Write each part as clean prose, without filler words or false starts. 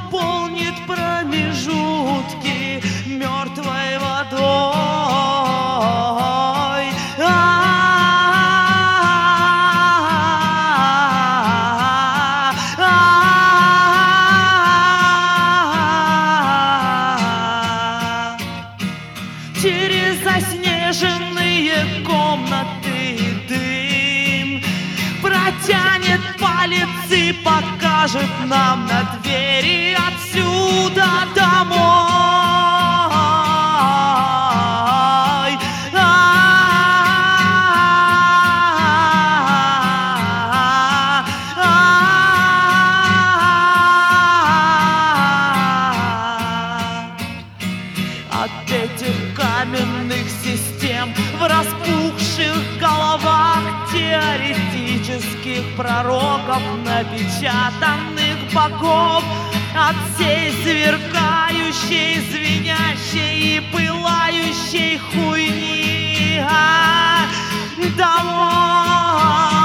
заполнит промежутки мертвой водой. Через заснеженные комнаты дым протянет палец и покажет нам на двери отсюда домой. От этих каменных систем в распухших головах теоретических пророков, напечатанных богов, от всей сверкающей, звенящей и пылающей хуйни домой.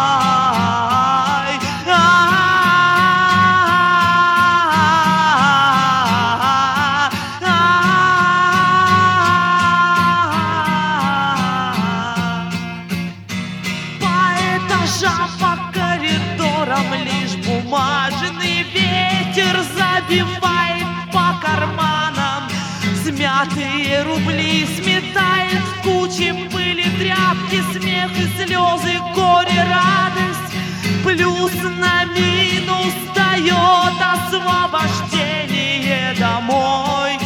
По коридорам лишь бумажный ветер забивает по карманам смятые рубли, сметает в кучи пыли, тряпки, смех и слезы, горе, радость. Плюс на минус дает освобождение домой.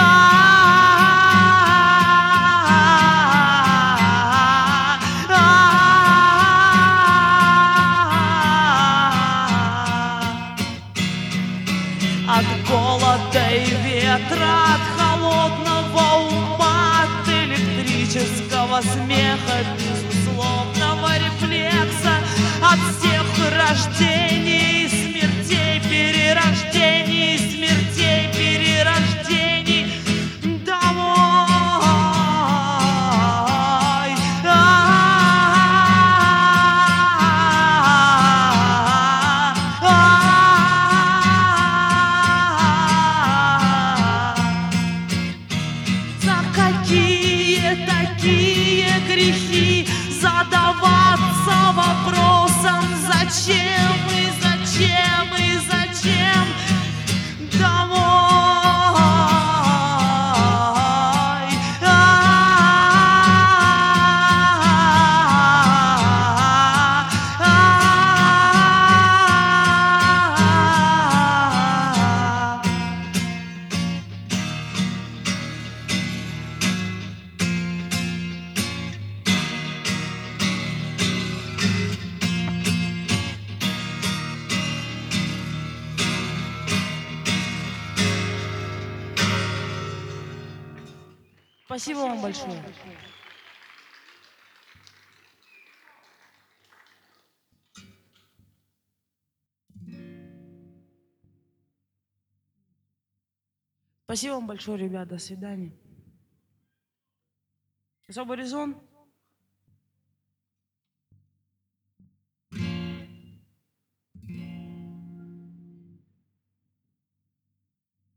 От голода и ветра, от холодного ума, от электрического смеха, безусловного рефлекса, от всех рождений, смертей, перерождений, смертей, перерождений домой. Такие грехи задаваться вопросом, зачем и зачем и зачем домой. Спасибо вам большое. Спасибо вам большое, ребят. До свидания. Особый резон.